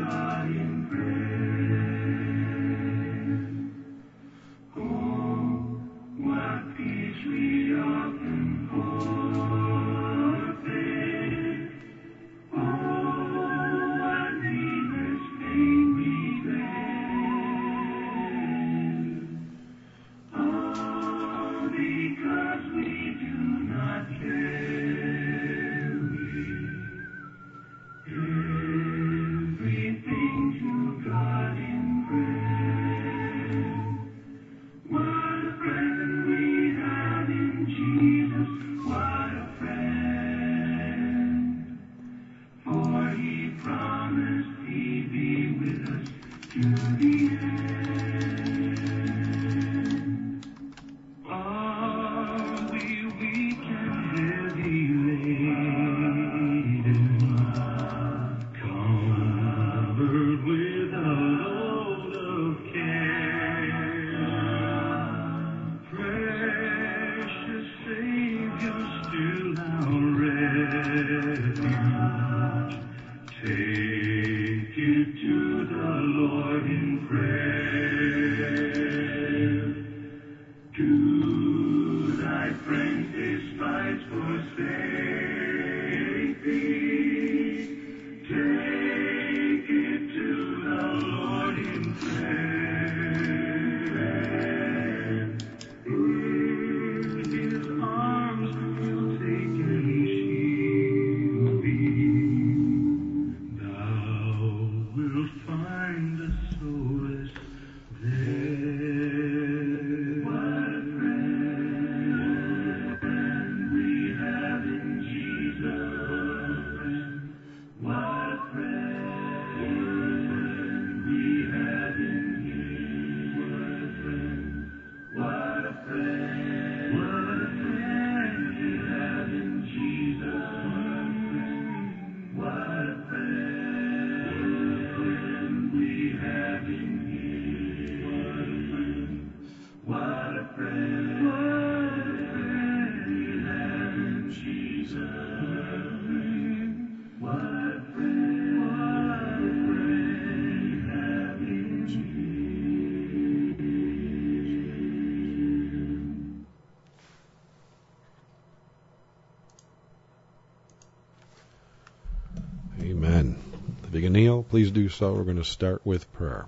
Amen. If you can kneel, please do so. We're going to start with prayer.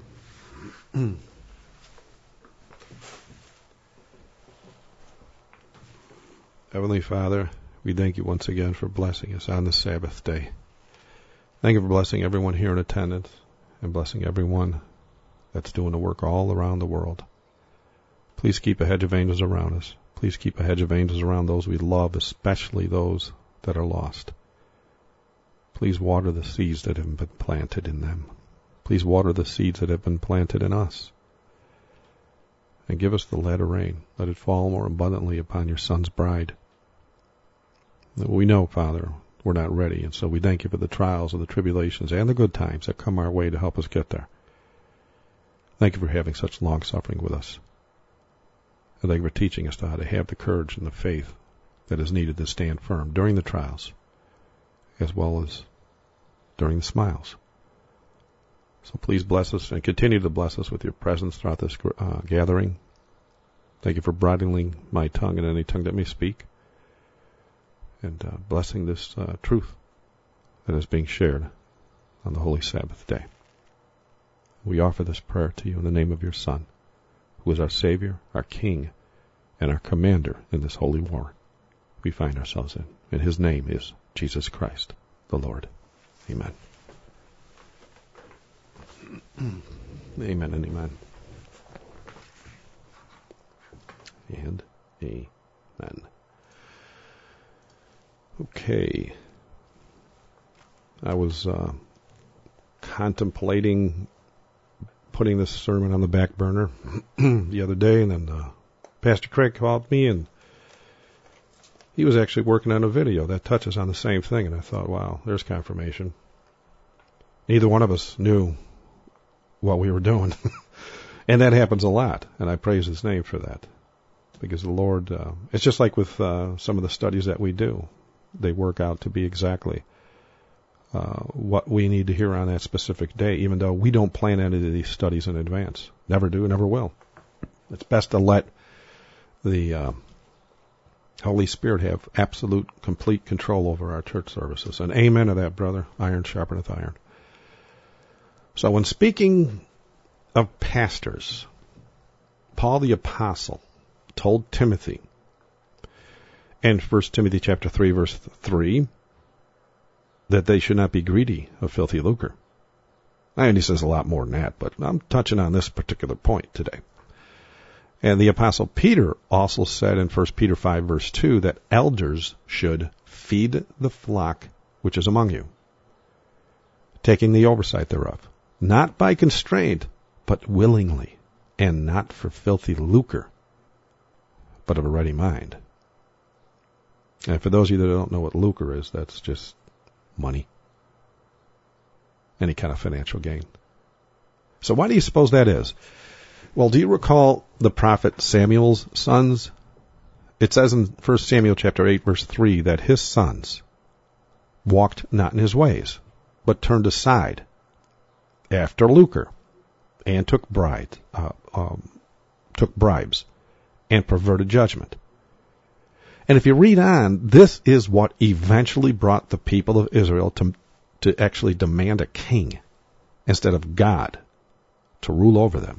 Heavenly Father, we thank you once again for blessing us on the Sabbath day. Thank you for blessing everyone here in attendance and blessing everyone that's doing the work all around the world. Please keep a hedge of angels around us. Please keep a hedge of angels around those we love, especially those that are lost. Please water the seeds that have been planted in them. Please water the seeds that have been planted in us. And give us the latter rain. Let it fall more abundantly upon your Son's bride. We know, Father, we're not ready, and so we thank you for the trials and the tribulations and the good times that come our way to help us get there. Thank you for having such long suffering with us. And thank you for teaching us how to have the courage and the faith that is needed to stand firm during the trials, as well as during the smiles. So please bless us and continue to bless us with your presence throughout this gathering. Thank you for bridling my tongue and any tongue that may speak, and blessing this truth that is being shared on the Holy Sabbath day. We offer this prayer to you in the name of your Son, who is our Savior, our King, and our Commander in this holy war we find ourselves in. And his name is Jesus Christ, the Lord. Amen. Amen and amen. And amen. Okay. I was contemplating putting this sermon on the back burner the other day, and then Pastor Craig called me, and he was actually working on a video that touches on the same thing, and I thought, wow, there's confirmation. Neither one of us knew what we were doing, and that happens a lot, and I praise his name for that, because the Lord, it's just like with some of the studies that we do. They work out to be exactly what we need to hear on that specific day, even though we don't plan any of these studies in advance. Never do, never will. It's best to let the Holy Spirit have absolute, complete control over our church services. And amen to that, brother. Iron sharpeneth iron. So when speaking of pastors, Paul the Apostle told Timothy in 1 Timothy chapter 3, verse 3, that they should not be greedy of filthy lucre. And he says a lot more than that, but I'm touching on this particular point today. And the Apostle Peter also said in 1 Peter 5, verse 2, that elders should feed the flock which is among you, taking the oversight thereof, not by constraint, but willingly, and not for filthy lucre, but of a ready mind. And for those of you that don't know what lucre is, that's just money. Any kind of financial gain. So why do you suppose that is? Well, do you recall the prophet Samuel's sons? It says in 1 Samuel chapter 8, verse 3, that his sons walked not in his ways, but turned aside after lucre, and took bribes, and perverted judgment. And if you read on, this is what eventually brought the people of Israel to actually demand a king instead of God to rule over them.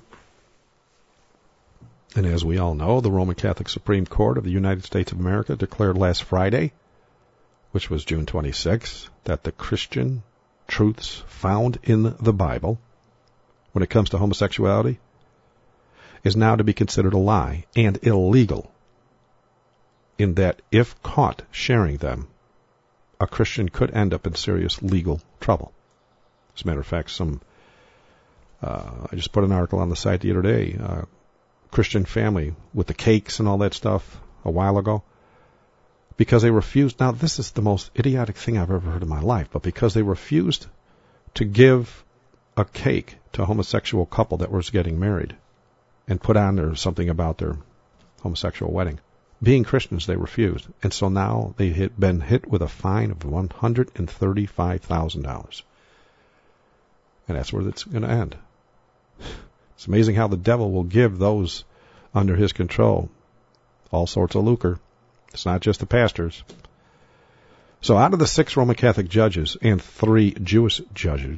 And as we all know, the Roman Catholic Supreme Court of the United States of America declared last Friday, which was June 26, that the Christian truths found in the Bible, when it comes to homosexuality, is now to be considered a lie and illegal, in that if caught sharing them, a Christian could end up in serious legal trouble. As a matter of fact, I just put an article on the site the other day, Christian family with the cakes and all that stuff a while ago, because they refused. Now, this is the most idiotic thing I've ever heard in my life, but because they refused to give a cake to a homosexual couple that was getting married and put on there something about their homosexual wedding. Being Christians, they refused. And so now they had been hit with a fine of $135,000. And that's where it's going to end. It's amazing how the devil will give those under his control all sorts of lucre. It's not just the pastors. So out of the 6 Roman Catholic judges and 3 Jewish judges,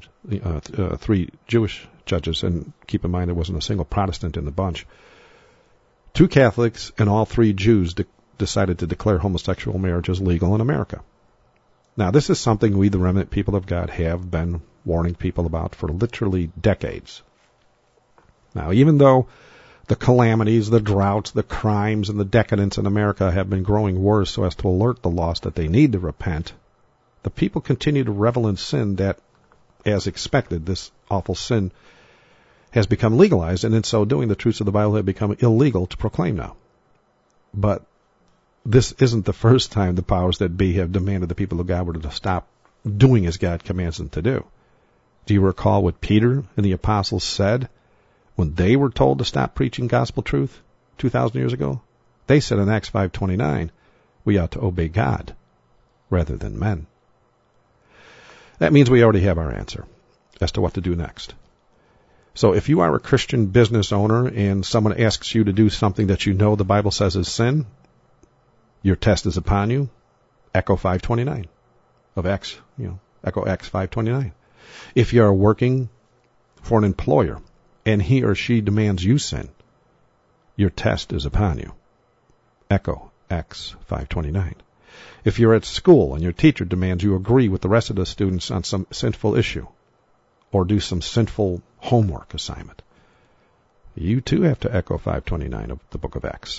and keep in mind there wasn't a single Protestant in the bunch, 2 Catholics and all 3 Jews decided to declare homosexual marriage as legal in America. Now, this is something we, the remnant people of God, have been warning people about for literally decades. Now, even though the calamities, the droughts, the crimes, and the decadence in America have been growing worse so as to alert the lost that they need to repent, the people continue to revel in sin that, as expected, this awful sin has become legalized, and in so doing, the truths of the Bible have become illegal to proclaim now. But this isn't the first time the powers that be have demanded the people of God were to stop doing as God commands them to do. Do you recall what Peter and the apostles said when they were told to stop preaching gospel truth 2,000 years ago? They said in Acts 5:29, we ought to obey God rather than men. That means we already have our answer as to what to do next. So if you are a Christian business owner and someone asks you to do something that you know the Bible says is sin, your test is upon you. Echo 5:29 of Acts, Echo Acts 5:29. If you are working for an employer and he or she demands you sin, your test is upon you. Echo Acts 5:29. If you're at school and your teacher demands you agree with the rest of the students on some sinful issue or do some sinful homework assignment, you too have to echo 5:29 of the book of Acts.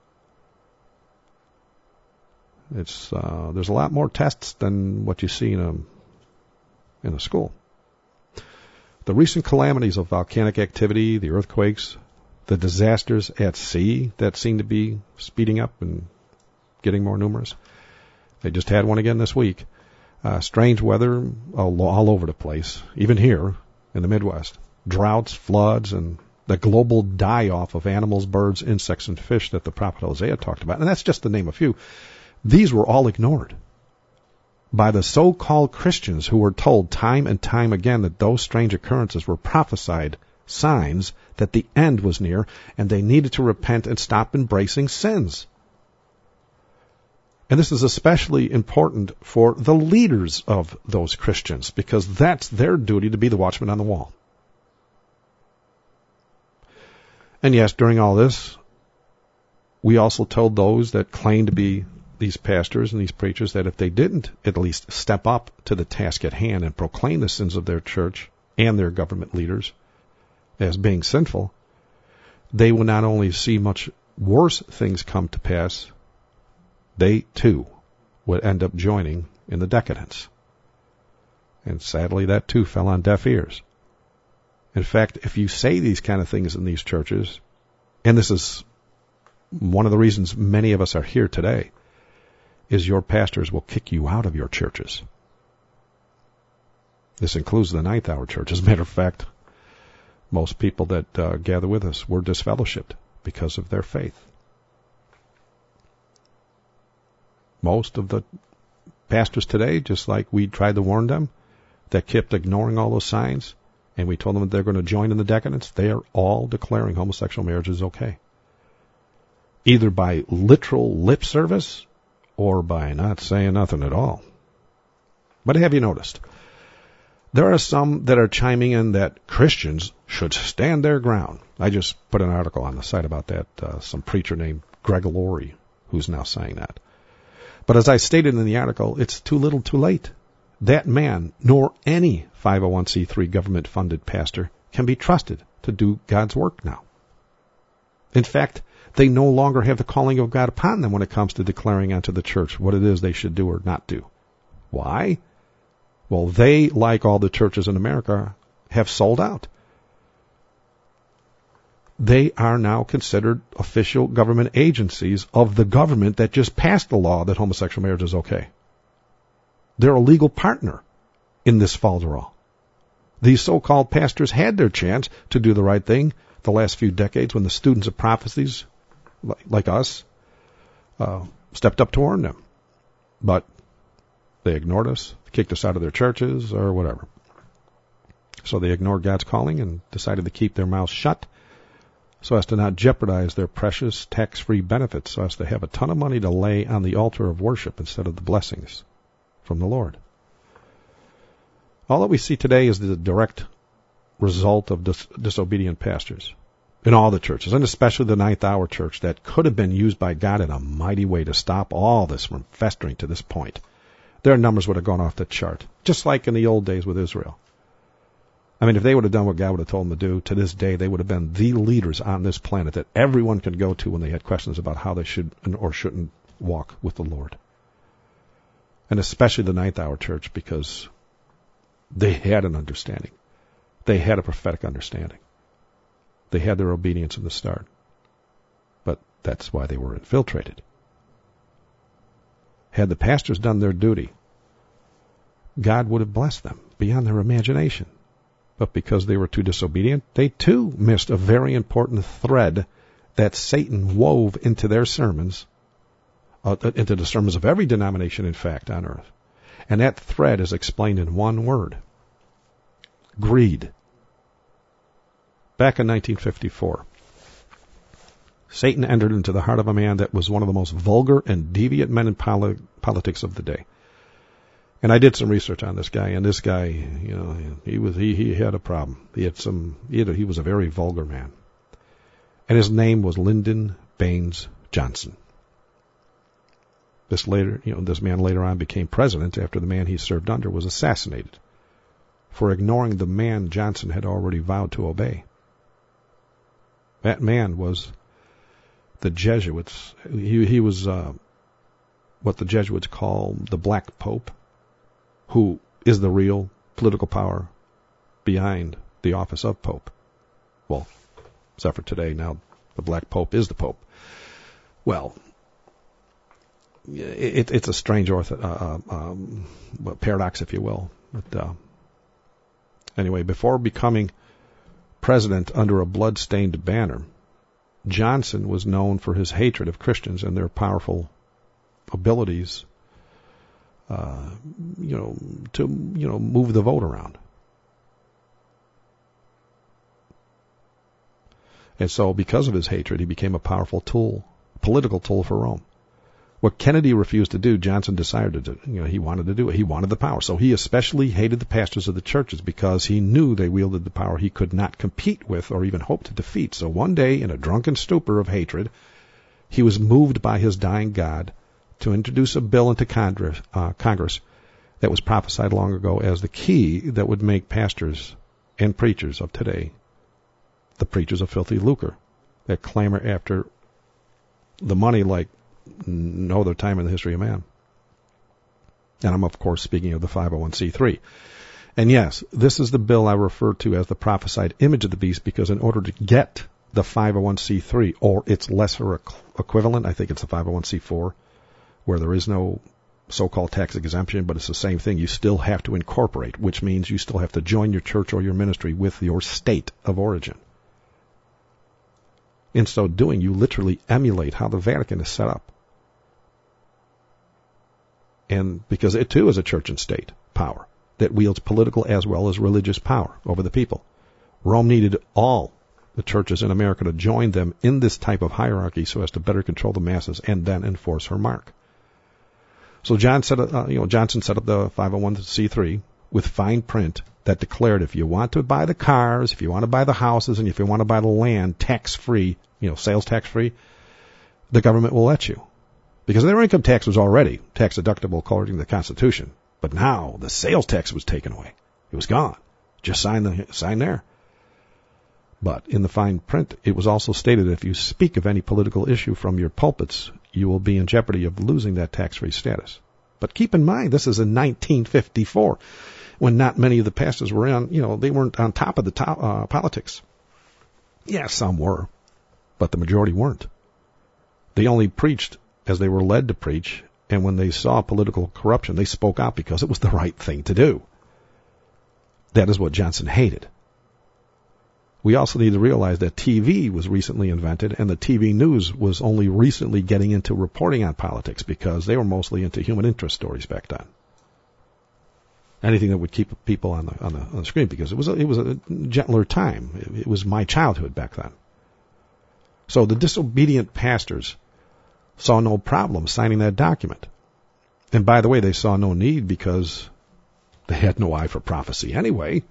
There's a lot more tests than what you see in a school. The recent calamities of volcanic activity, the earthquakes, the disasters at sea that seem to be speeding up and getting more numerous. They just had one again this week. Strange weather all over the place, even here in the Midwest. Droughts, floods, and the global die-off of animals, birds, insects, and fish that the prophet Hosea talked about. And that's just to name a few. These were all ignored. by the so-called Christians who were told time and time again that those strange occurrences were prophesied signs that the end was near and they needed to repent and stop embracing sins. And this is especially important for the leaders of those Christians, because that's their duty, to be the watchman on the wall. And yes, during all this, we also told those that claimed to be these pastors and these preachers that if they didn't at least step up to the task at hand and proclaim the sins of their church and their government leaders as being sinful, they will not only see much worse things come to pass, they too would end up joining in the decadence. And sadly, that too fell on deaf ears. In fact, if you say these kind of things in these churches, and this is one of the reasons many of us are here today, is your pastors will kick you out of your churches. This includes the Ninth Hour Church. As a matter of fact, most people that gather with us were disfellowshipped because of their faith. Most of the pastors today, just like we tried to warn them, that kept ignoring all those signs, and we told them that they're going to join in the decadence, they are all declaring homosexual marriage is okay. Either by literal lip service or by not saying nothing at all. But have you noticed? There are some that are chiming in that Christians should stand their ground. I just put an article on the site about that, some preacher named Greg Laurie, who's now saying that. But as I stated in the article, it's too little too late. That man, nor any 501c3 government-funded pastor, can be trusted to do God's work now. In fact, they no longer have the calling of God upon them when it comes to declaring unto the church what it is they should do or not do. Why? Well, they, like all the churches in America, have sold out. They are now considered official government agencies of the government that just passed the law that homosexual marriage is okay. They're a legal partner in this falderall. These so-called pastors had their chance to do the right thing the last few decades when the students of prophecies, like us, stepped up to warn them. But they ignored us, kicked us out of their churches, or whatever. So they ignored God's calling and decided to keep their mouths shut so as to not jeopardize their precious tax-free benefits, so as to have a ton of money to lay on the altar of worship instead of the blessings from the Lord. All that we see today is the direct result of disobedient pastors in all the churches, and especially the Ninth Hour Church that could have been used by God in a mighty way to stop all this from festering to this point. Their numbers would have gone off the chart, just like in the old days with Israel. I mean, if they would have done what God would have told them to do, to this day, they would have been the leaders on this planet that everyone could go to when they had questions about how they should or shouldn't walk with the Lord. And especially the Ninth Hour Church, because they had an understanding. They had a prophetic understanding. They had their obedience in the start. But that's why they were infiltrated. Had the pastors done their duty, God would have blessed them beyond their imagination. But because they were too disobedient, they too missed a very important thread that Satan wove into their sermons, into the sermons of every denomination, in fact, on earth. And that thread is explained in one word: greed. Back in 1954, Satan entered into the heart of a man that was one of the most vulgar and deviant men in politics of the day. And I did some research on this guy, and this guy, you know, he had a problem. He was a very vulgar man. And his name was Lyndon Baines Johnson. This man later on became president after the man he served under was assassinated for ignoring the man Johnson had already vowed to obey. That man was the Jesuits. He was what the Jesuits call the Black Pope, who is the real political power behind the office of Pope. Well, except for today, now the Black Pope is the Pope. Well, it's a strange paradox, if you will. But anyway, before becoming president under a blood-stained banner, Johnson was known for his hatred of Christians and their powerful abilities to move the vote around. And so because of his hatred, he became a powerful tool, political tool for Rome. What Kennedy refused to do, Johnson decided to do. He wanted to do it. He wanted the power. So he especially hated the pastors of the churches because he knew they wielded the power he could not compete with or even hope to defeat. So one day, in a drunken stupor of hatred, he was moved by his dying God to introduce a bill into Congress that was prophesied long ago as the key that would make pastors and preachers of today the preachers of filthy lucre that clamor after the money like no other time in the history of man. And I'm, of course, speaking of the 501c3. And yes, this is the bill I refer to as the prophesied image of the beast, because in order to get the 501c3 or its lesser equivalent, I think it's the 501c4, where there is no so-called tax exemption, but it's the same thing. You still have to incorporate, which means you still have to join your church or your ministry with your state of origin. In so doing, you literally emulate how the Vatican is set up. And because it too is a church and state power that wields political as well as religious power over the people. Rome needed all the churches in America to join them in this type of hierarchy so as to better control the masses and then enforce her mark. So Johnson set up the 501c3 with fine print that declared if you want to buy the cars, if you want to buy the houses, and if you want to buy the land tax-free, sales tax-free, the government will let you. Because their income tax was already tax deductible according to the Constitution. But now the sales tax was taken away. It was gone. Just sign there. But in the fine print, it was also stated that if you speak of any political issue from your pulpits, you will be in jeopardy of losing that tax-free status. But keep in mind, this is in 1954, when not many of the pastors were they weren't on top of the politics. Yeah, some were, but the majority weren't. They only preached as they were led to preach, and when they saw political corruption, they spoke out because it was the right thing to do. That is what Johnson hated. We also need to realize that TV was recently invented, and the TV news was only recently getting into reporting on politics because they were mostly into human interest stories back then. Anything that would keep people on the screen, because it was a gentler time. It was my childhood back then. So the disobedient pastors saw no problem signing that document. And by the way, they saw no need because they had no eye for prophecy anyway.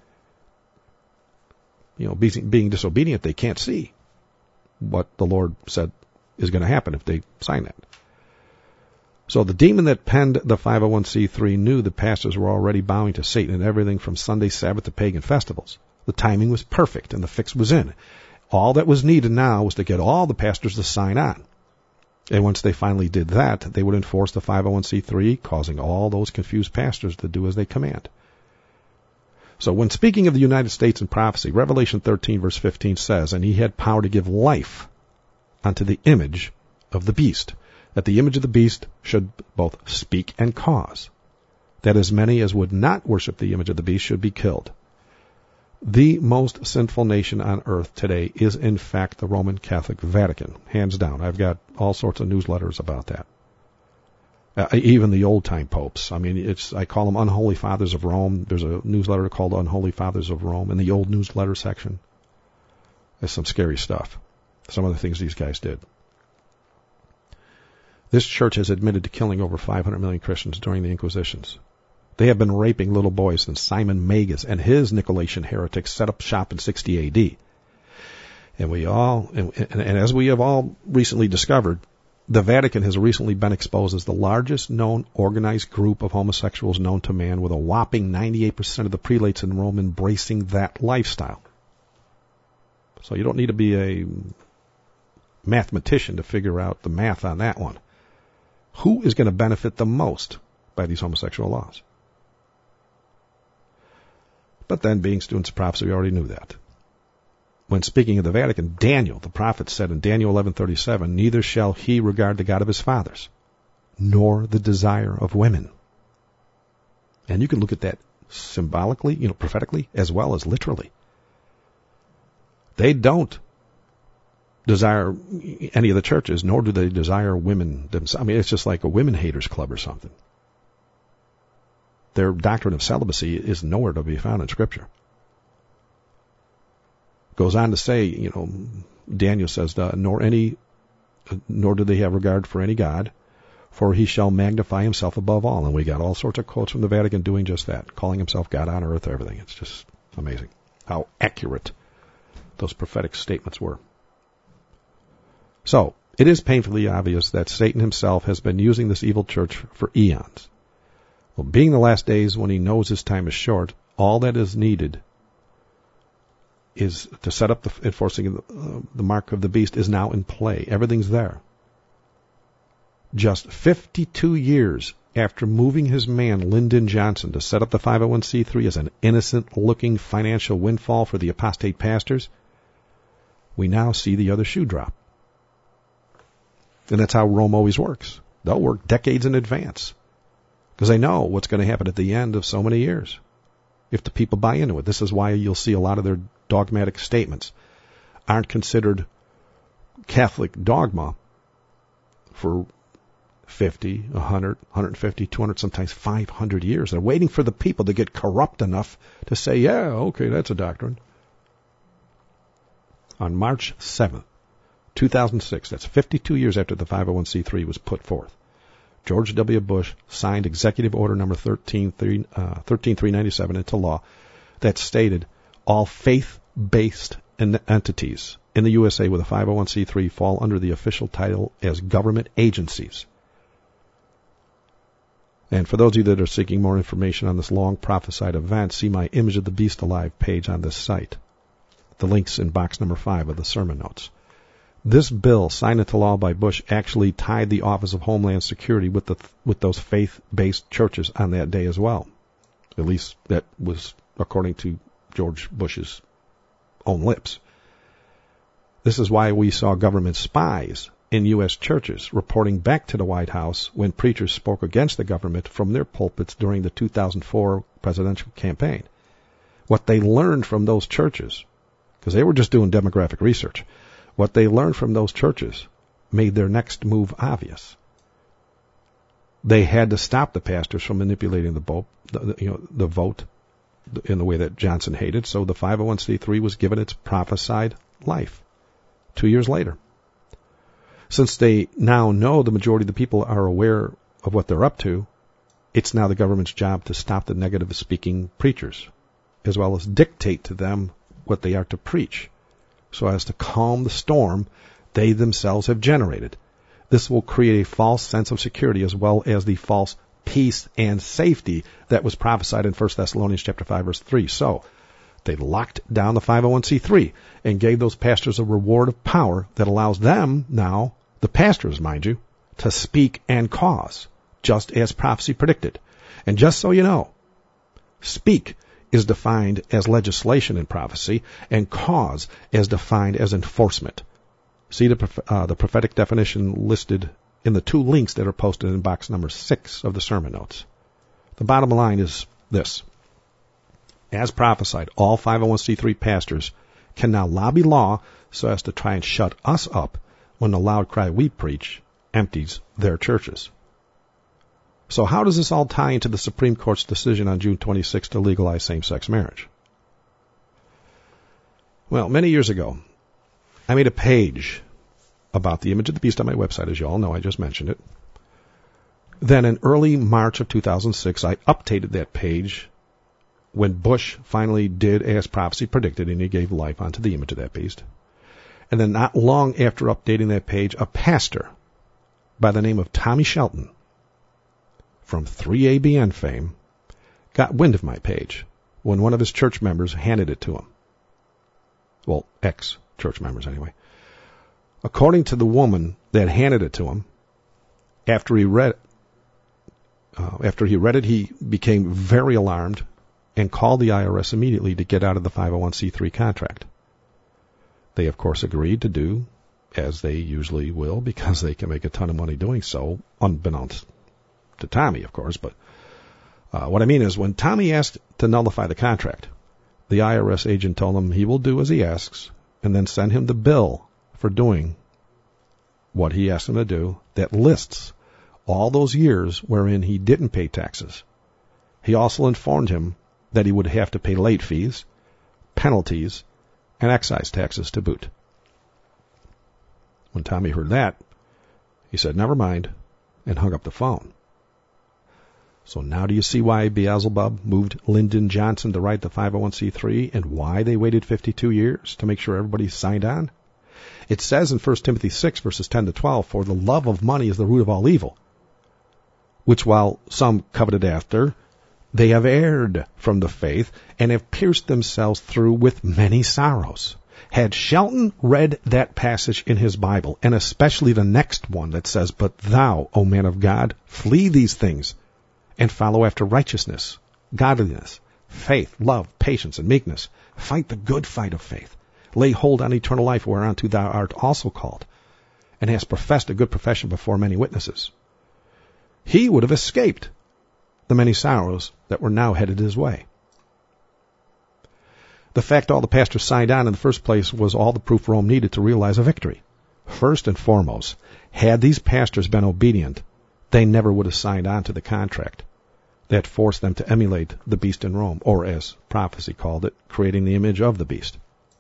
Being disobedient, they can't see what the Lord said is going to happen if they sign that. So the demon that penned the 501c3 knew the pastors were already bowing to Satan in everything from Sunday Sabbath to pagan festivals. The timing was perfect and the fix was in. All that was needed now was to get all the pastors to sign on. And once they finally did that, they would enforce the 501c3, causing all those confused pastors to do as they command. So when speaking of the United States in prophecy, Revelation 13 verse 15 says, "And he had power to give life unto the image of the beast, that the image of the beast should both speak and cause, that as many as would not worship the image of the beast should be killed." The most sinful nation on earth today is in fact the Roman Catholic Vatican, hands down. I've got all sorts of newsletters about that. Even the old-time popes. I call them Unholy Fathers of Rome. There's a newsletter called Unholy Fathers of Rome in the old newsletter section. There's some scary stuff. Some of the things these guys did. This church has admitted to killing over 500 million Christians during the Inquisitions. They have been raping little boys since Simon Magus and his Nicolaitan heretics set up shop in 60 AD. And as we have all recently discovered, the Vatican has recently been exposed as the largest known organized group of homosexuals known to man, with a whopping 98% of the prelates in Rome embracing that lifestyle. So you don't need to be a mathematician to figure out the math on that one. Who is going to benefit the most by these homosexual laws? But then, being students of prophecy, we already knew that. When speaking of the Vatican, Daniel, the prophet, said in Daniel 11:37, "Neither shall he regard the God of his fathers, nor the desire of women." And you can look at that symbolically, prophetically, as well as literally. They don't desire any of the churches, nor do they desire women themselves. It's just like a women haters club or something. their doctrine of celibacy is nowhere to be found in Scripture. Goes on to say, Daniel says, nor do they have regard for any God, for he shall magnify himself above all. And we got all sorts of quotes from the Vatican doing just that, calling himself God on earth, everything. It's just amazing how accurate those prophetic statements were. So, it is painfully obvious that Satan himself has been using this evil church for eons. Well, being the last days when he knows his time is short, all that is needed is to set up the enforcing the mark of the beast is now in play. Everything's there. Just 52 years after moving his man, Lyndon Johnson, to set up the 501c3 as an innocent-looking financial windfall for the apostate pastors, we now see the other shoe drop. And that's how Rome always works. They'll work decades in advance because they know what's going to happen at the end of so many years if the people buy into it. This is why you'll see a lot of their dogmatic statements aren't considered Catholic dogma for 50, 100, 150, 200, sometimes 500 years. They're waiting for the people to get corrupt enough to say, yeah, okay, that's a doctrine. On March 7th, 2006, that's 52 years after the 501c3 was put forth, George W. Bush signed Executive Order number 13397 into law that stated all faith-based entities in the USA with a 501c3 fall under the official title as government agencies. And for those of you that are seeking more information on this long prophesied event, see my Image of the Beast Alive page on this site. The link's in box number 5 of the sermon notes. This bill, signed into law by Bush, actually tied the Office of Homeland Security with those faith-based churches on that day as well. At least that was according to George Bush's own lips. This is why we saw government spies in U.S. churches reporting back to the White House when preachers spoke against the government from their pulpits during the 2004 presidential campaign. What they learned from those churches, because they were just doing demographic research, what they learned from those churches made their next move obvious. They had to stop the pastors from manipulating the vote in the way that Johnson hated, so the 501c3 was given its prophesied life 2 years later. Since they now know the majority of the people are aware of what they're up to, it's now the government's job to stop the negative-speaking preachers, as well as dictate to them what they are to preach, so as to calm the storm they themselves have generated. This will create a false sense of security as well as the false peace and safety that was prophesied in 1 Thessalonians chapter 5, verse 3. So, they locked down the 501c3 and gave those pastors a reward of power that allows them now, the pastors, mind you, to speak and cause, just as prophecy predicted. And just so you know, speak is defined as legislation in prophecy, and cause as defined as enforcement. See the prophetic definition listed in the 2 links that are posted in box number 6 of the sermon notes. The bottom line is this. As prophesied, all 501c3 pastors can now lobby law so as to try and shut us up when the loud cry we preach empties their churches. So how does this all tie into the Supreme Court's decision on June 26 to legalize same-sex marriage? Well, many years ago, I made a page about the Image of the Beast on my website, as you all know, I just mentioned it. Then in early March of 2006, I updated that page when Bush finally did as prophecy predicted, and he gave life onto the image of that beast. And then not long after updating that page, a pastor by the name of Tommy Shelton from 3ABN fame got wind of my page when one of his church members handed it to him. Well, ex-church members anyway. According to the woman that handed it to him, after he read it, he became very alarmed and called the IRS immediately to get out of the 501c3 contract. They, of course, agreed to do as they usually will because they can make a ton of money doing so, unbeknownst to Tommy, of course. But what I mean is when Tommy asked to nullify the contract, the IRS agent told him he will do as he asks and then send him the bill for doing what he asked him to do that lists all those years wherein he didn't pay taxes. he also informed him that he would have to pay late fees, penalties, and excise taxes to boot. When Tommy heard that, he said, "Never mind," and hung up the phone. So now do you see why Beelzebub moved Lyndon Johnson to write the 501c3 and why they waited 52 years to make sure everybody signed on? It says in 1 Timothy 6, verses 10 to 12, "For the love of money is the root of all evil, which while some coveted after, they have erred from the faith and have pierced themselves through with many sorrows." Had Shelton read that passage in his Bible, and especially the next one that says, "But thou, O man of God, flee these things, and follow after righteousness, godliness, faith, love, patience, and meekness. Fight the good fight of faith. Lay hold on eternal life, whereunto thou art also called, and hast professed a good profession before many witnesses," he would have escaped the many sorrows that were now headed his way. The fact all the pastors signed on in the first place was all the proof Rome needed to realize a victory. First and foremost, had these pastors been obedient, they never would have signed on to the contract that forced them to emulate the beast in Rome, or as prophecy called it, creating the image of the beast.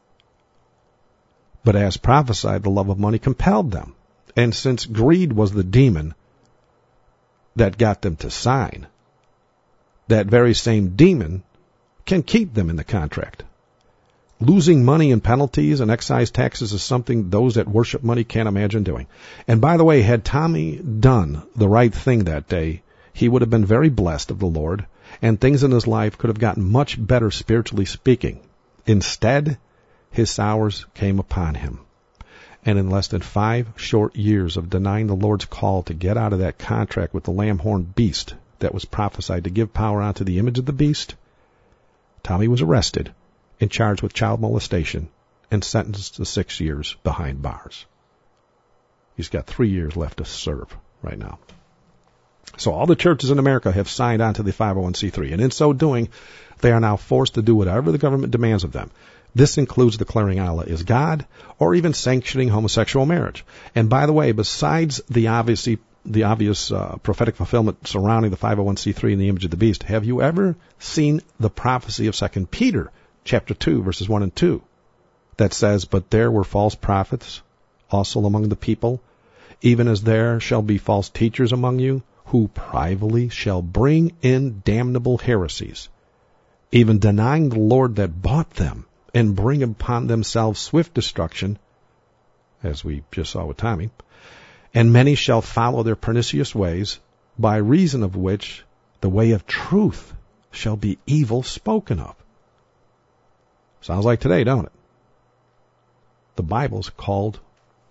But as prophesied, the love of money compelled them. And since greed was the demon that got them to sign, that very same demon can keep them in the contract. Losing money in penalties and excise taxes is something those that worship money can't imagine doing. And by the way, had Tommy done the right thing that day, he would have been very blessed of the Lord, and things in his life could have gotten much better spiritually speaking. Instead, his sorrows came upon him. And in less than 5 short years of denying the Lord's call to get out of that contract with the lamb-horned beast that was prophesied to give power unto the image of the beast, Tommy was arrested and charged with child molestation and sentenced to 6 years behind bars. He's got 3 years left to serve right now. So all the churches in America have signed on to the 501c3, and in so doing, they are now forced to do whatever the government demands of them. This includes declaring Allah is God, or even sanctioning homosexual marriage. And by the way, besides the obvious prophetic fulfillment surrounding the 501c3 and the image of the beast, have you ever seen the prophecy of 2 Peter chapter 2, verses 1 and 2, that says, "But there were false prophets also among the people, even as there shall be false teachers among you, who privately shall bring in damnable heresies, even denying the Lord that bought them, and bring upon themselves swift destruction," as we just saw with Tommy, "and many shall follow their pernicious ways, by reason of which the way of truth shall be evil spoken of." Sounds like today, don't it? The Bible's called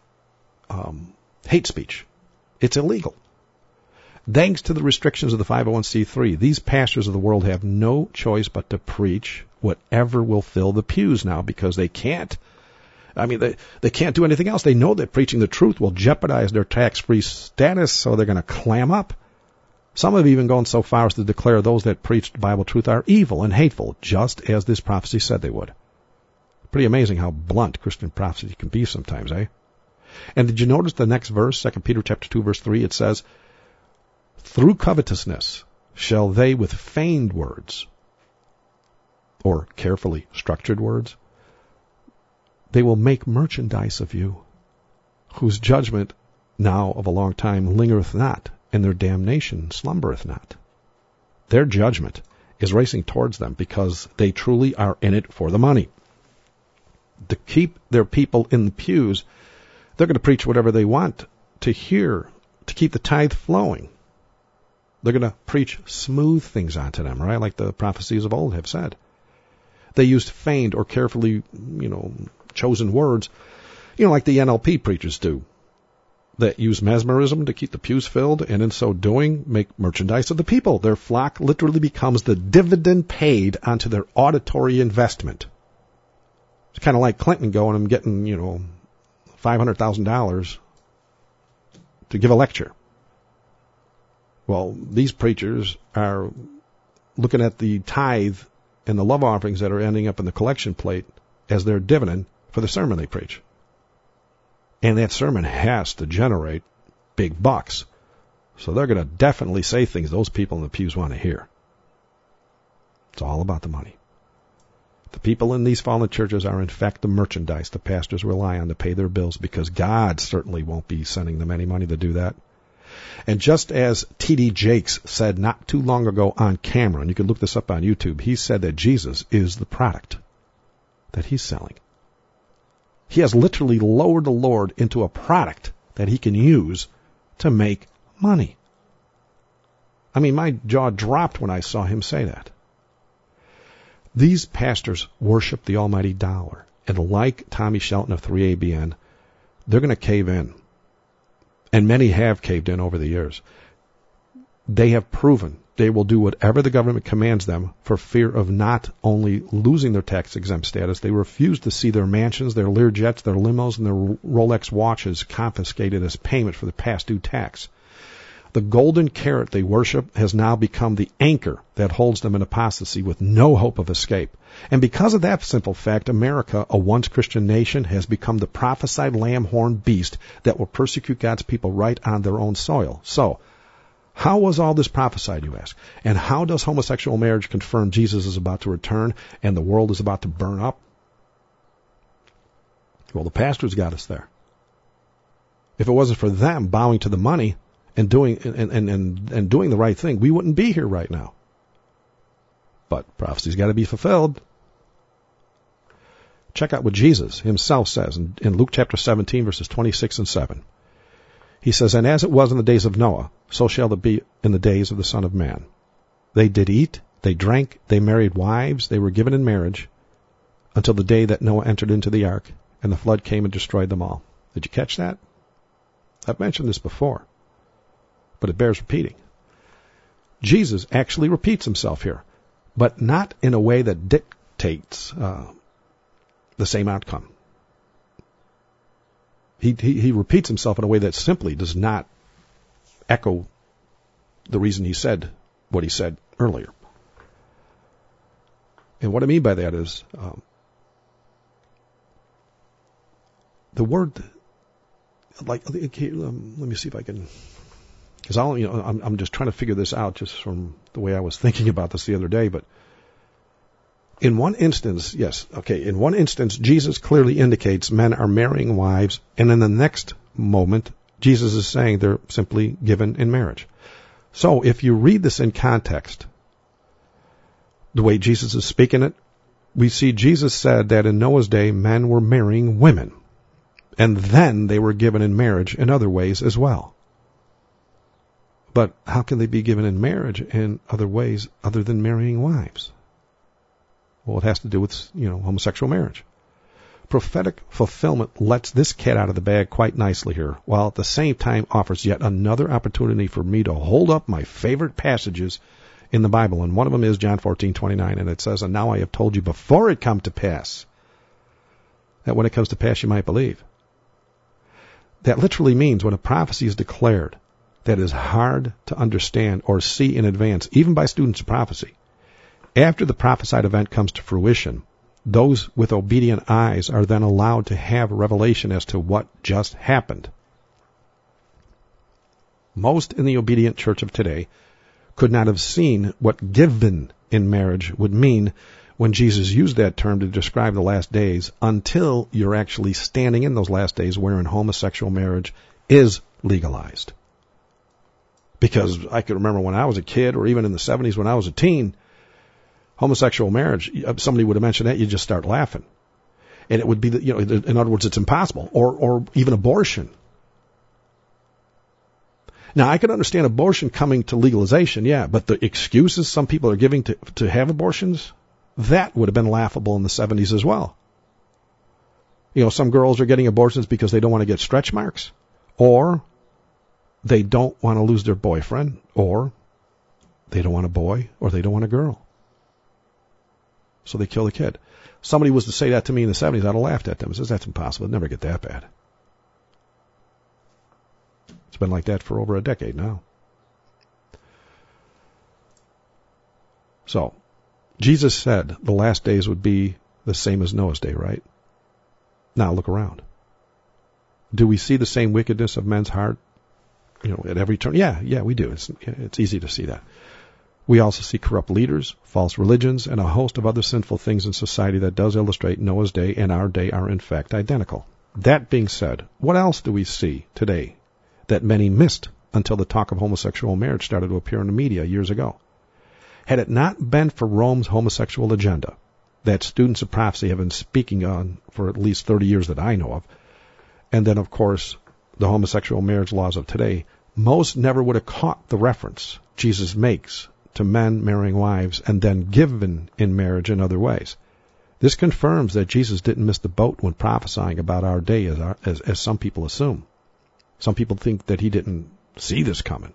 hate speech. It's illegal. Thanks to the restrictions of the 501c3, these pastors of the world have no choice but to preach whatever will fill the pews now, because they can't. I mean, they can't do anything else. They know that preaching the truth will jeopardize their tax-free status, so they're going to clam up. Some have even gone so far as to declare those that preach Bible truth are evil and hateful, just as this prophecy said they would. Pretty amazing how blunt Christian prophecy can be sometimes, eh? And did you notice the next verse, 2 Peter chapter 2, verse 3, it says, "Through covetousness shall they with feigned words," or carefully structured words, "they will make merchandise of you, whose judgment now of a long time lingereth not, and their damnation slumbereth not." Their judgment is racing towards them because they truly are in it for the money. To keep their people in the pews, they're going to preach whatever they want to hear, to keep the tithe flowing. They're going to preach smooth things onto them, right? Like the prophecies of old have said. They used feigned or carefully, chosen words, like the NLP preachers do, that use mesmerism to keep the pews filled, and in so doing, make merchandise of the people. Their flock literally becomes the dividend paid onto their auditory investment. It's kind of like Clinton going and getting, $500,000 to give a lecture. Well, these preachers are looking at the tithe and the love offerings that are ending up in the collection plate as their dividend for the sermon they preach. And that sermon has to generate big bucks. So they're going to definitely say things those people in the pews want to hear. It's all about the money. The people in these fallen churches are in fact the merchandise the pastors rely on to pay their bills, because God certainly won't be sending them any money to do that. And just as T.D. Jakes said not too long ago on camera, and you can look this up on YouTube, he said that Jesus is the product that he's selling. He has literally lowered the Lord into a product that he can use to make money. I mean, my jaw dropped when I saw him say that. These pastors worship the almighty dollar. And like Tommy Shelton of 3ABN, they're going to cave in. And many have caved in over the years. They have proven they will do whatever the government commands them for fear of not only losing their tax-exempt status, they refuse to see their mansions, their Learjets, their limos, and their Rolex watches confiscated as payment for the past due tax. The golden carrot they worship has now become the anchor that holds them in apostasy with no hope of escape. And because of that simple fact, America, a once Christian nation, has become the prophesied lamb-horn beast that will persecute God's people right on their own soil. So, how was all this prophesied, you ask? And how does homosexual marriage confirm Jesus is about to return and the world is about to burn up? Well, the pastors got us there. If it wasn't for them bowing to the money and doing and doing the right thing, we wouldn't be here right now. But prophecy's got to be fulfilled. Check out what Jesus himself says in Luke chapter 17, verses 26 and 7. He says, "And as it was in the days of Noah, so shall it be in the days of the Son of Man. They did eat, they drank, they married wives, they were given in marriage, until the day that Noah entered into the ark, and the flood came and destroyed them all." Did you catch that? I've mentioned this before, but it bears repeating. Jesus actually repeats himself here, but not in a way that dictates the same outcome. He repeats himself in a way that simply does not echo the reason he said what he said earlier. And what I mean by that is the word, like, let me see if I can, because I'm just trying to figure this out just from the way I was thinking about this the other day. But in one instance, Jesus clearly indicates men are marrying wives, and in the next moment, Jesus is saying they're simply given in marriage. So if you read this in context, the way Jesus is speaking it, we see Jesus said that in Noah's day, men were marrying women, and then they were given in marriage in other ways as well. But how can they be given in marriage in other ways other than marrying wives? Well, it has to do with, homosexual marriage. Prophetic fulfillment lets this cat out of the bag quite nicely here, while at the same time offers yet another opportunity for me to hold up my favorite passages in the Bible. And one of them is John 14:29, and it says, "And now I have told you before it come to pass, that when it comes to pass you might believe." That literally means when a prophecy is declared that is hard to understand or see in advance, even by students of prophecy, after the prophesied event comes to fruition, those with obedient eyes are then allowed to have revelation as to what just happened. Most in the obedient church of today could not have seen what given in marriage would mean when Jesus used that term to describe the last days until you're actually standing in those last days wherein homosexual marriage is legalized. Because I could remember when I was a kid, or even in the 70s when I was a teen, homosexual marriage, somebody would have mentioned that, you just start laughing. And it would be, in other words, it's impossible. Or even abortion. Now, I could understand abortion coming to legalization, yeah, but the excuses some people are giving to have abortions, that would have been laughable in the 70s as well. Some girls are getting abortions because they don't want to get stretch marks, or they don't want to lose their boyfriend, or they don't want a boy, or they don't want a girl. So they kill the kid. Somebody was to say that to me in the 70s, I'd have laughed at them. I says, that's impossible. It'd never get that bad. It's been like that for over a decade now. So, Jesus said the last days would be the same as Noah's day, right? Now look around. Do we see the same wickedness of men's heart, at every turn? Yeah, we do. It's easy to see that. We also see corrupt leaders, false religions, and a host of other sinful things in society that does illustrate Noah's day and our day are in fact identical. That being said, what else do we see today that many missed until the talk of homosexual marriage started to appear in the media years ago? Had it not been for Rome's homosexual agenda that students of prophecy have been speaking on for at least 30 years that I know of, and then, of course, the homosexual marriage laws of today, most never would have caught the reference Jesus makes to men marrying wives and then given in marriage in other ways. This confirms that Jesus didn't miss the boat when prophesying about our day as some people assume. Some people think that he didn't see this coming.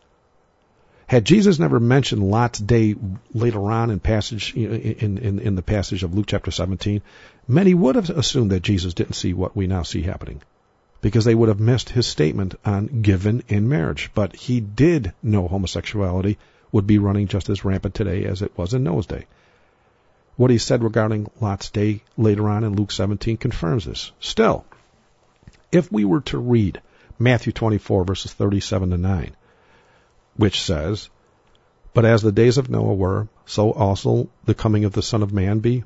Had Jesus never mentioned Lot's day later on in the passage of Luke chapter 17, many would have assumed that Jesus didn't see what we now see happening, because they would have missed his statement on given in marriage. But he did know homosexuality would be running just as rampant today as it was in Noah's day. What he said regarding Lot's day later on in Luke 17 confirms this. Still, if we were to read Matthew 24, verses 37 to 9, which says, "But as the days of Noah were, so also the coming of the Son of Man be.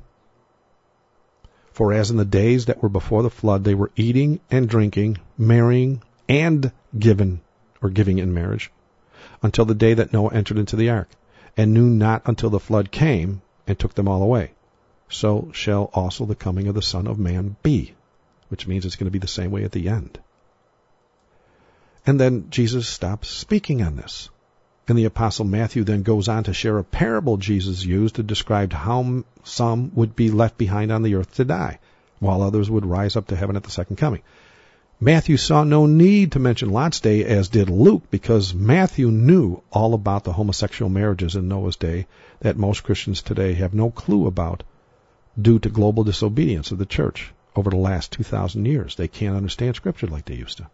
For as in the days that were before the flood, they were eating and drinking, marrying, and giving in marriage, until the day that Noah entered into the ark, and knew not until the flood came and took them all away. So shall also the coming of the Son of Man be," which means it's going to be the same way at the end. And then Jesus stops speaking on this. And the Apostle Matthew then goes on to share a parable Jesus used to describe how some would be left behind on the earth to die, while others would rise up to heaven at the second coming. Matthew saw no need to mention Lot's day, as did Luke, because Matthew knew all about the homosexual marriages in Noah's day that most Christians today have no clue about due to global disobedience of the church over the last 2,000 years. They can't understand Scripture like they used to.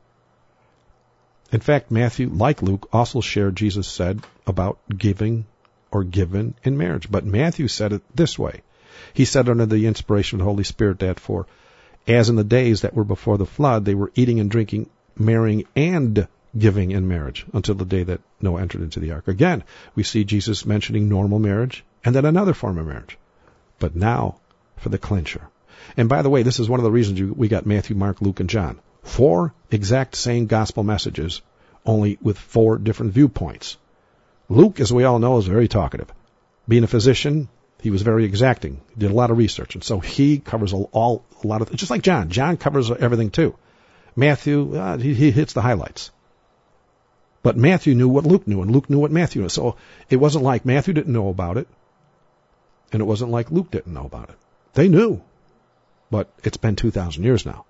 In fact, Matthew, like Luke, also shared Jesus said about giving or given in marriage. But Matthew said it this way. He said under the inspiration of the Holy Spirit that for as in the days that were before the flood, they were eating and drinking, marrying, and giving in marriage until the day that Noah entered into the ark. Again, we see Jesus mentioning normal marriage and then another form of marriage. But now for the clincher. And by the way, this is one of the reasons we got Matthew, Mark, Luke, and John. 4 exact same gospel messages, only with 4 different viewpoints. Luke, as we all know, is very talkative. Being a physician, he was very exacting. He did a lot of research, and so he covers a lot of, just like John. John covers everything too. Matthew, he hits the highlights. But Matthew knew what Luke knew, and Luke knew what Matthew knew. So it wasn't like Matthew didn't know about it, and it wasn't like Luke didn't know about it. They knew, but it's been 2,000 years now.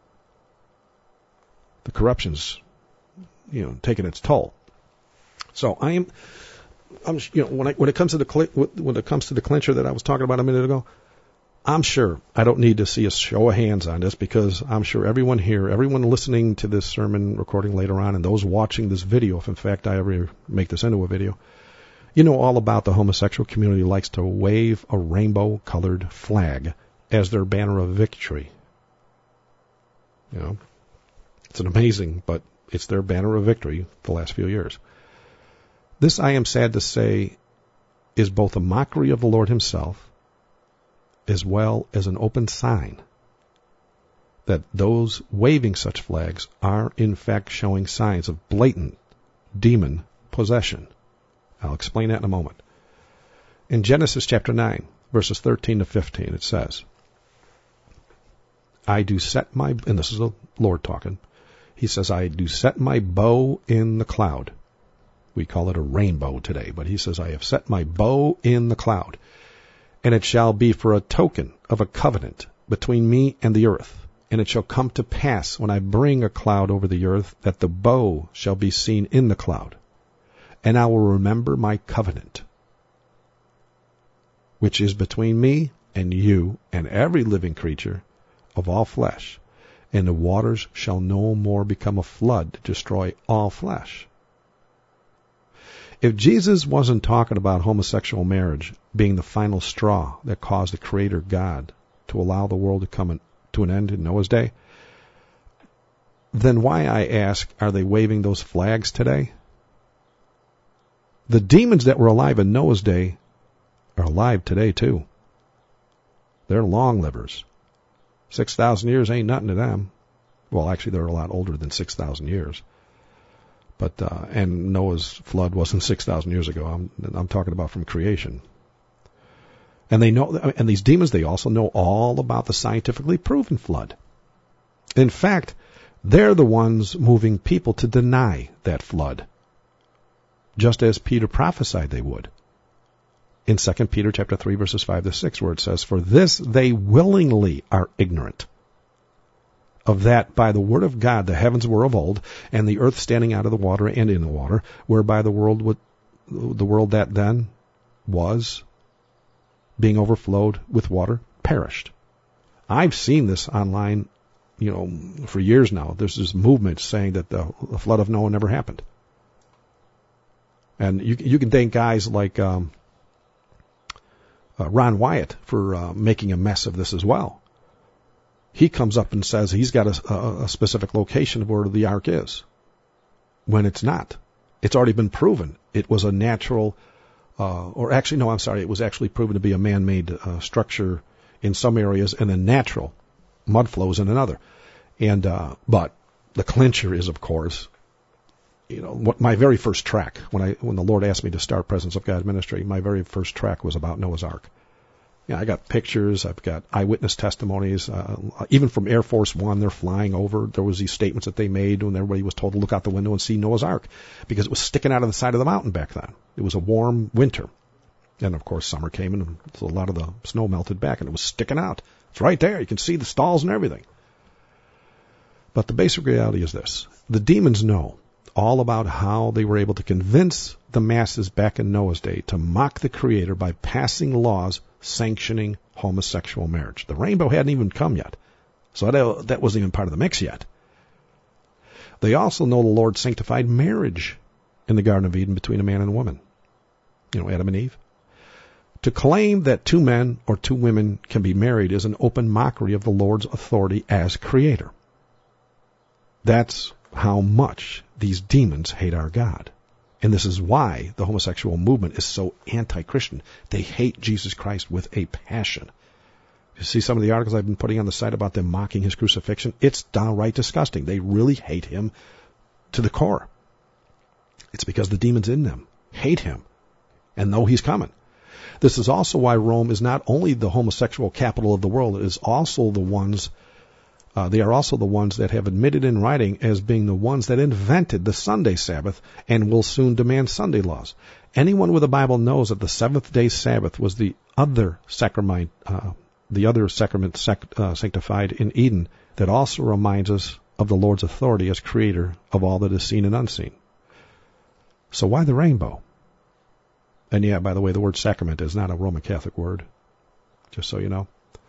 The corruption's, taking its toll. So I'm when it comes to the clincher that I was talking about a minute ago, I'm sure I don't need to see a show of hands on this, because I'm sure everyone here, everyone listening to this sermon recording later on, and those watching this video, if in fact I ever make this into a video, you know all about the homosexual community likes to wave a rainbow-colored flag as their banner of victory. It's an amazing, but it's their banner of victory the last few years. This, I am sad to say, is both a mockery of the Lord himself as well as an open sign that those waving such flags are in fact showing signs of blatant demon possession. I'll explain that in a moment. In Genesis chapter 9, verses 13 to 15, it says, and this is the Lord talking, he says, "I do set my bow in the cloud." We call it a rainbow today, but he says, "I have set my bow in the cloud, and it shall be for a token of a covenant between me and the earth. And it shall come to pass when I bring a cloud over the earth that the bow shall be seen in the cloud. And I will remember my covenant, which is between me and you and every living creature of all flesh. And the waters shall no more become a flood to destroy all flesh." If Jesus wasn't talking about homosexual marriage being the final straw that caused the Creator God to allow the world to come to an end in Noah's day, then why, I ask, are they waving those flags today? The demons that were alive in Noah's day are alive today too. They're long livers. 6,000 years ain't nothing to them. Well, actually, they're a lot older than 6,000 years. But and Noah's flood wasn't 6,000 years ago. I'm talking about from creation. And they know, and these demons, they also know all about the scientifically proven flood. In fact, they're the ones moving people to deny that flood, just as Peter prophesied they would. In 2 Peter chapter 3, verses 5 to 6, where it says, "For this they willingly are ignorant, of that by the word of God the heavens were of old, and the earth standing out of the water and in the water, whereby the world that then was, being overflowed with water, perished." I've seen this online, for years now. There's this movement saying that the flood of Noah never happened. And you can thank guys like Ron Wyatt for making a mess of this as well. He comes up and says he's got a specific location of where the ark is, when it's not. It's already been proven. It was a natural, it was actually proven to be a man-made structure in some areas and then natural mud flows in another. And but the clincher is, of course, what my very first track, when the Lord asked me to start Presence of God ministry, my very first track was about Noah's Ark. I got pictures, I've got eyewitness testimonies, even from Air Force One. They're flying over. There was these statements that they made when everybody was told to look out the window and see Noah's Ark, because it was sticking out of the side of the mountain back then. It was a warm winter. And of course summer came and a lot of the snow melted back and it was sticking out. It's right there. You can see the stalls and everything. But the basic reality is this. The demons know all about how they were able to convince the masses back in Noah's day to mock the Creator by passing laws sanctioning homosexual marriage. The rainbow hadn't even come yet, so that wasn't even part of the mix yet. They also know the Lord sanctified marriage in the Garden of Eden between a man and a woman, Adam and Eve. To claim that two men or two women can be married is an open mockery of the Lord's authority as Creator. That's how much these demons hate our God. And this is why the homosexual movement is so anti-Christian. They hate Jesus Christ with a passion. You see some of the articles I've been putting on the site about them mocking his crucifixion? It's downright disgusting. They really hate him to the core. It's because the demons in them hate him and know he's coming. This is also why Rome is not only the homosexual capital of the world, it is also the ones they are also the ones that have admitted in writing as being the ones that invented the Sunday Sabbath and will soon demand Sunday laws. Anyone with a Bible knows that the seventh-day Sabbath was the other sacrament sanctified in Eden that also reminds us of the Lord's authority as Creator of all that is seen and unseen. So why the rainbow? And yeah, by the way, the word sacrament is not a Roman Catholic word, just so you know.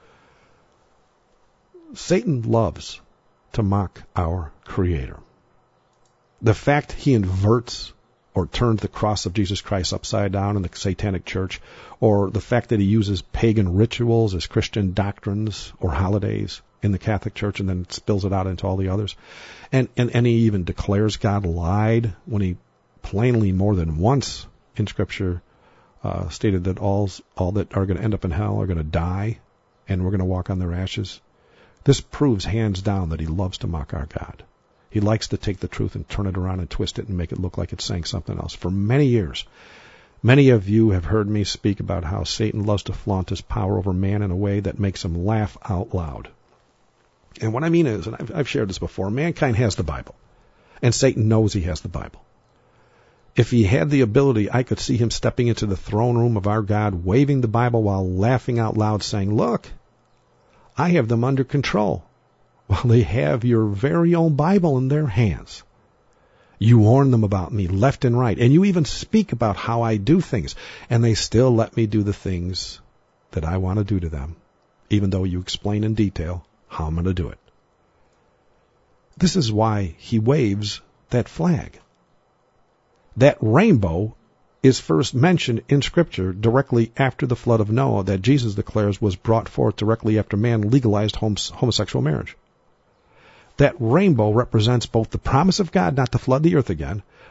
Satan loves to mock our Creator. The fact he inverts or turns the cross of Jesus Christ upside down in the satanic church, or the fact that he uses pagan rituals as Christian doctrines or holidays in the Catholic Church and then spills it out into all the others. And he even declares God lied when he plainly more than once in Scripture stated that all that are going to end up in hell are going to die and we're going to walk on their ashes. This proves hands down that he loves to mock our God. He likes to take the truth and turn it around and twist it and make it look like it's saying something else. For many years, many of you have heard me speak about how Satan loves to flaunt his power over man in a way that makes him laugh out loud. And what I mean is, and I've shared this before, mankind has the Bible, and Satan knows he has the Bible. If he had the ability, I could see him stepping into the throne room of our God, waving the Bible while laughing out loud, saying, "Look, I have them under control." Well, they have your very own Bible in their hands. You warn them about me left and right, and you even speak about how I do things, and they still let me do the things that I want to do to them, even though you explain in detail how I'm going to do it. This is why he waves that flag. That rainbow is first mentioned in Scripture directly after the flood of Noah that Jesus declares was brought forth directly after man legalized homosexual marriage. That rainbow represents both the promise of God not to flood the earth again,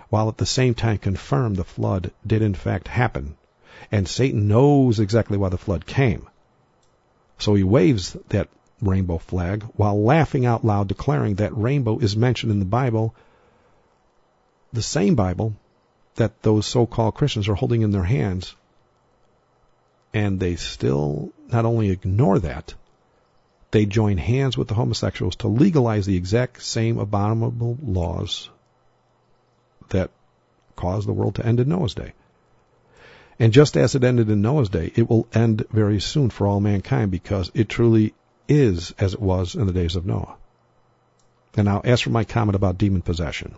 while at the same time confirm the flood did in fact happen. And Satan knows exactly why the flood came. So he waves that rainbow flag while laughing out loud, declaring that rainbow is mentioned in the Bible, the same Bible that those so-called Christians are holding in their hands. And they still not only ignore that, they join hands with the homosexuals to legalize the exact same abominable laws that caused the world to end in Noah's day. And just as it ended in Noah's day, it will end very soon for all mankind, because it truly is as it was in the days of Noah. And now, as for my comment about demon possession,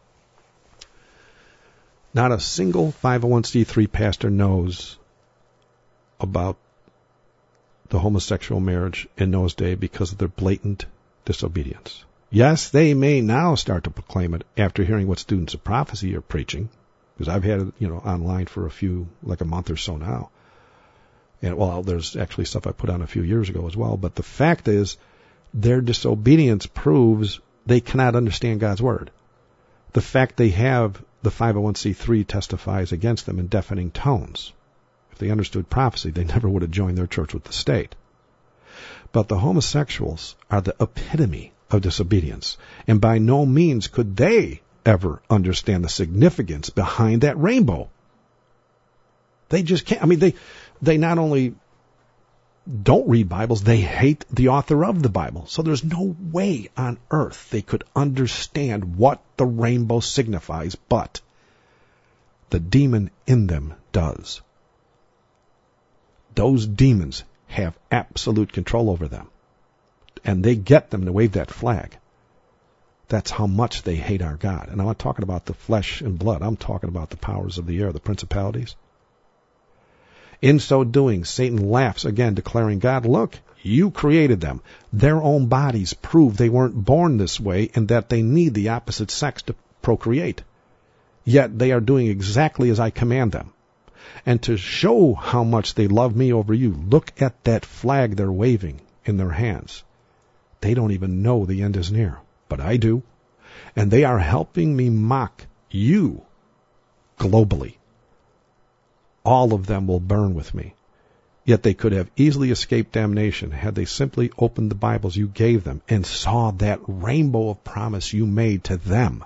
not a single 501c3 pastor knows about the homosexual marriage in Noah's day because of their blatant disobedience. Yes, they may now start to proclaim it after hearing what students of prophecy are preaching, because I've had it, online for a month or so now. And, well, there's actually stuff I put on a few years ago as well. But the fact is, their disobedience proves they cannot understand God's word. The fact they have the 501c3 testifies against them in deafening tones. If they understood prophecy, they never would have joined their church with the state. But the homosexuals are the epitome of disobedience, and by no means could they ever understand the significance behind that rainbow. They just can't. I mean, they not only don't read Bibles, they hate the author of the Bible. So there's no way on earth they could understand what the rainbow signifies, but the demon in them does. Those demons have absolute control over them, and they get them to wave that flag. That's how much they hate our God. And I'm not talking about the flesh and blood. I'm talking about the powers of the air, the principalities. In so doing, Satan laughs again, declaring, God, look, you created them. Their own bodies prove they weren't born this way and that they need the opposite sex to procreate. Yet they are doing exactly as I command them. And to show how much they love me over you, look at that flag they're waving in their hands. They don't even know the end is near, but I do. And they are helping me mock you globally. All of them will burn with me. Yet they could have easily escaped damnation had they simply opened the Bibles you gave them and saw that rainbow of promise you made to them.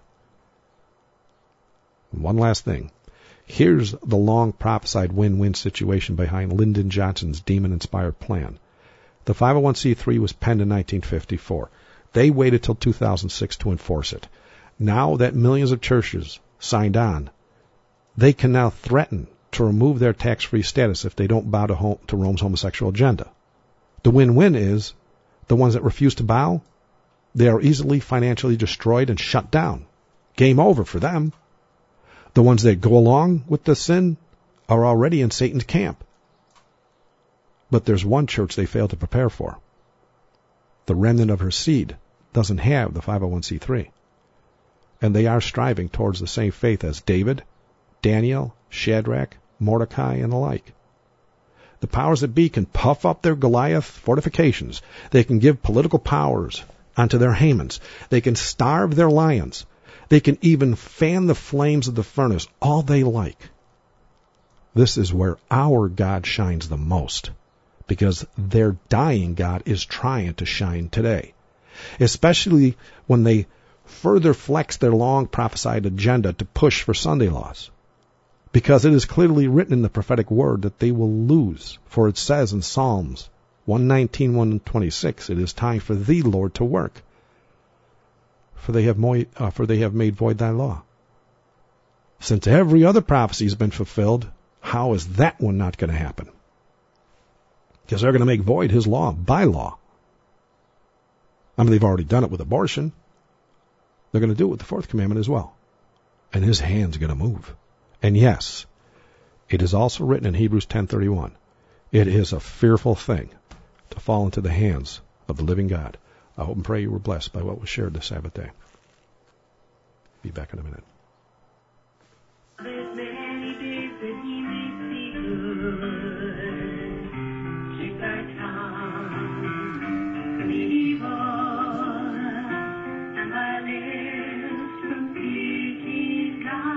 One last thing. Here's the long prophesied win-win situation behind Lyndon Johnson's demon-inspired plan. The 501c3 was penned in 1954. They waited till 2006 to enforce it. Now that millions of churches signed on, they can now threaten to remove their tax-free status if they don't bow to Rome's homosexual agenda. The win-win is the ones that refuse to bow, they are easily financially destroyed and shut down. Game over for them. The ones that go along with the sin are already in Satan's camp. But there's one church they fail to prepare for. The remnant of her seed doesn't have the 501c3. And they are striving towards the same faith as David, Daniel, Shadrach, Mordecai, and the like. The powers that be can puff up their Goliath fortifications. They can give political powers unto their Hamans. They can starve their lions. They can even fan the flames of the furnace all they like. This is where our God shines the most, because their dying God is trying to shine today, especially when they further flex their long prophesied agenda to push for Sunday laws, because it is clearly written in the prophetic word that they will lose, for it says in Psalms 119, 126, it is time for thee, Lord, to work, for they have made void thy law. Since every other prophecy has been fulfilled, how is that one not going to happen? Because they're going to make void his law by law. I mean, they've already done it with abortion. They're going to do it with the fourth commandment as well. And his hand's going to move. And yes, it is also written in Hebrews 10:31. It is a fearful thing to fall into the hands of the living God. I hope and pray you were blessed by what was shared this Sabbath day. Be back in a minute. There's many days that he makes me good. Since I come from evil, and my lips from speaking God.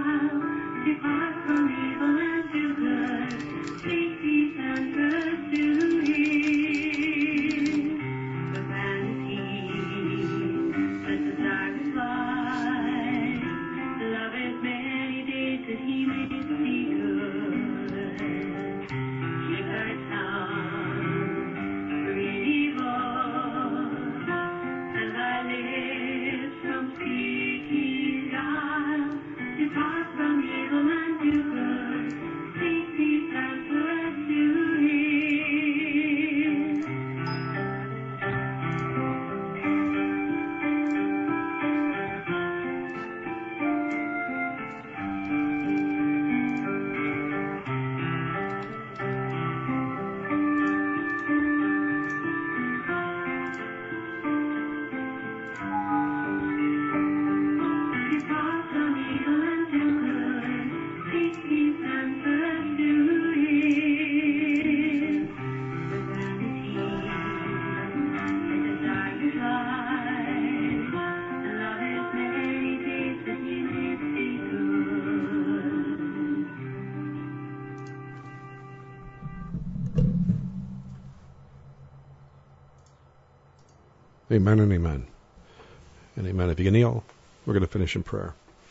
Amen and amen. And amen. If you can kneel, we're going to finish in prayer.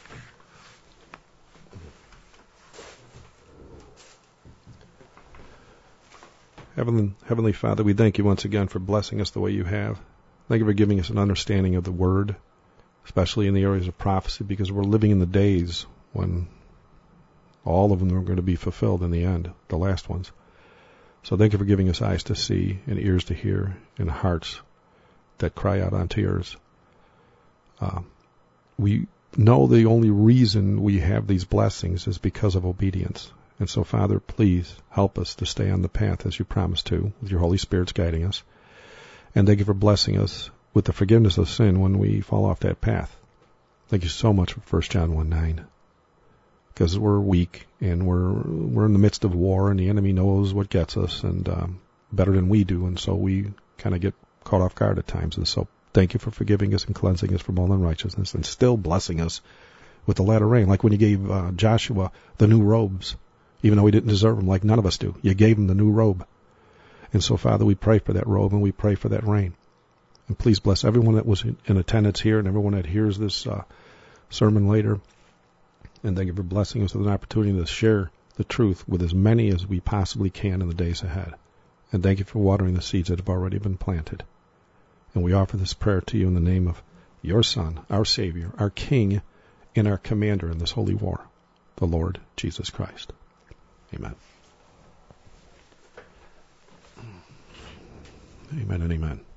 Heavenly Father, we thank you once again for blessing us the way you have. Thank you for giving us an understanding of the Word, especially in the areas of prophecy, because we're living in the days when all of them are going to be fulfilled in the end, the last ones. So thank you for giving us eyes to see and ears to hear and hearts that cry out unto yours. We know the only reason we have these blessings is because of obedience. And so, Father, please help us to stay on the path as you promised to, with your Holy Spirit's guiding us. And thank you for blessing us with the forgiveness of sin when we fall off that path. Thank you so much for 1 John 1:9. Because we're weak and we're in the midst of war and the enemy knows what gets us and better than we do. And so we kind of get caught off guard at times. And so thank you for forgiving us and cleansing us from all unrighteousness and still blessing us with the latter rain. Like when you gave Joshua the new robes. Even though he didn't deserve them, like none of us do. You gave him the new robe. And so, Father, we pray for that robe and we pray for that rain. And please bless everyone that was in attendance here and everyone that hears this sermon later. And thank you for blessing us with an opportunity to share the truth with as many as we possibly can in the days ahead. And thank you for watering the seeds that have already been planted. And we offer this prayer to you in the name of your Son, our Savior, our King, and our Commander in this holy war, the Lord Jesus Christ. Amen. Amen and amen.